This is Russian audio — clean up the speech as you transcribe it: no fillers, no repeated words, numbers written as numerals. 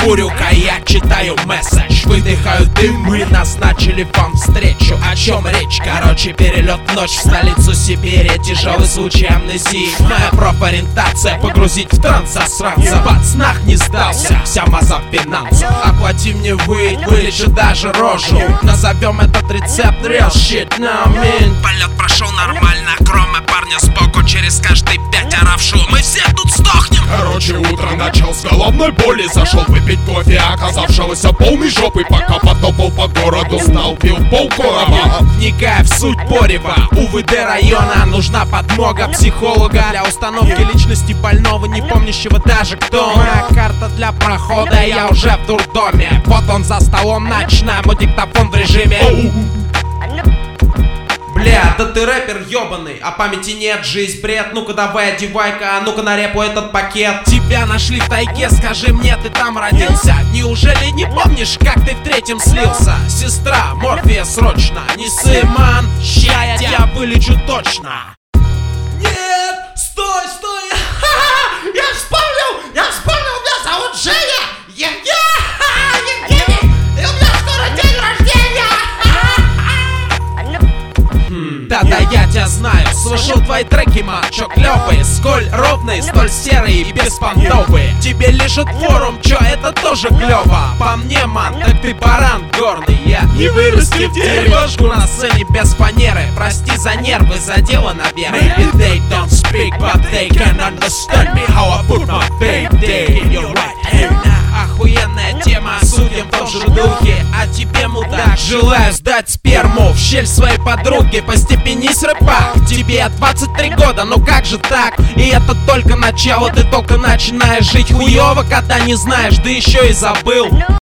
Курю-ка я читаю месседж, выдыхаю дым, мы назначили вам встречу. О чем речь? Короче, перелет в ночь в столицу Сибири. Тяжелый случай амнезии. Моя профориентация погрузить в транс засранца. В пацанах не сдался, вся маза в финансах. Оплати мне вылечу даже рожу. Назовем этот рецепт real shit, now mean. Полет прошел нормально, кроме парня сбоку. Через каждые 5 оравшего мы все тут сдохнем. Короче, утро начал с головной боли. Зашел выпить кофе, оказавшегося полной жопой. Пока потопал по городу, стал пил полкороба. Вникая в суть порева, УВД района нужна подмога психолога для установки личности больного, не помнящего даже кто. Моя карта для прохода, я уже в дурдоме. Вот он за столом, начинаем диктофон в режиме. Бля, да ты рэпер ёбаный, а памяти нет, жизнь бред. Ну-ка давай одевай-ка, ну-ка на репу этот пакет. Тебя нашли в тайге, скажи мне, ты там родился? Неужели не помнишь, как ты в третьем слился? Сестра, морфия срочно, не ссы, ман, ща я тебя вылечу точно. Нет, стой, стой. Я вспомнил, меня зовут Женя. Евгений, и у меня скоро день рождения. Да-да, я тебя знаю, слушал твои треки, мачо, клёвые, сколь ровные, столь серые и беспонтовые. Тебе лежит форум, чё, это тоже клёво. По мне, ман, так ты баран горный. Я Не вырасти в дерево. жгу на сцене без фанеры. Прости за нервы, за дело, наверное. Maybe they don't speak, but they can understand me. How I put my baby in your right hand. Охуенная тема, судим в том же духе. А тебе, мудак, желаю сдать сперму в щель своей подруги. Постепенись, рэпак, тебе 23 года, ну как же так? И это только начало, ты только начинаешь жить хуёво, когда не знаешь, да еще и забыл.